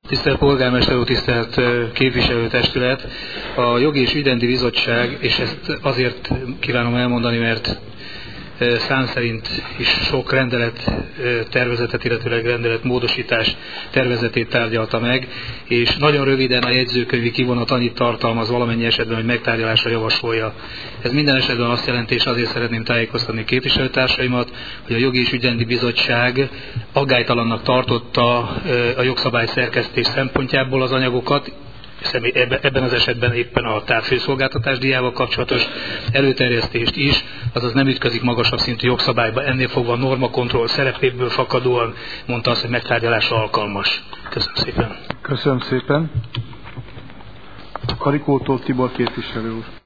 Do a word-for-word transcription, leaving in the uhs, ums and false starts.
Tisztelt Polgármester úr, tisztelt képviselőtestület! A Jogi és Ügyrendi Bizottság, és ezt azért kívánom elmondani, mert szám szerint is sok rendelet tervezetet, illetőleg rendelet módosítás tervezetét tárgyalta meg, és nagyon röviden a jegyzőkönyvi kivonat annyit tartalmaz valamennyi esetben, hogy megtárgyalásra javasolja. Ez minden esetben azt jelenti, és azért szeretném tájékoztatni képviselőtársaimat, hogy a Jogi és Ügyrendi Bizottság aggálytalannak tartotta a jogszabály szerkesztés szempontjából az anyagokat, ebben az esetben éppen a távfőszolgáltatás díjával kapcsolatos előterjesztést is, azaz nem ütközik magasabb szintű jogszabályba, ennél fogva a normakontroll szerepéből fakadóan mondta azt, hogy megtárgyalásra alkalmas. Köszönöm szépen. Köszönöm szépen. Karikótól Tibor képviselő úr.